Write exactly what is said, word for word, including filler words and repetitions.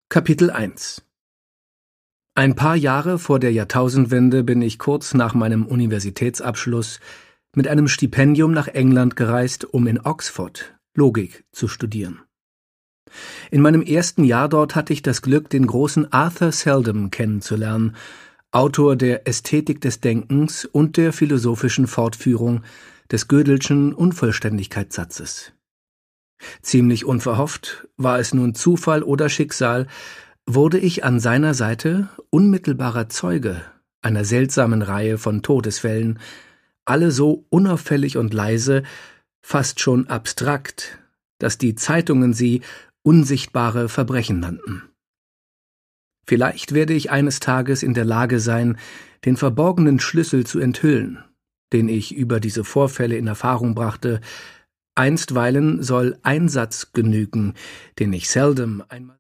Kapitel eins Ein paar Jahre vor der Jahrtausendwende bin ich kurz nach meinem Universitätsabschluss mit einem Stipendium nach England gereist, um in Oxford Logik zu studieren. In meinem ersten Jahr dort hatte ich das Glück, den großen Arthur Seldom kennenzulernen, Autor der Ästhetik des Denkens und der philosophischen Fortführung des Gödelschen Unvollständigkeitssatzes. Ziemlich unverhofft, war es nun Zufall oder Schicksal, wurde ich an seiner Seite unmittelbarer Zeuge einer seltsamen Reihe von Todesfällen, alle so unauffällig und leise, fast schon abstrakt, dass die Zeitungen sie unsichtbare Verbrechen nannten. Vielleicht werde ich eines Tages in der Lage sein, den verborgenen Schlüssel zu enthüllen, den ich über diese Vorfälle in Erfahrung brachte. Einstweilen soll ein Satz genügen, den ich Seldom einmal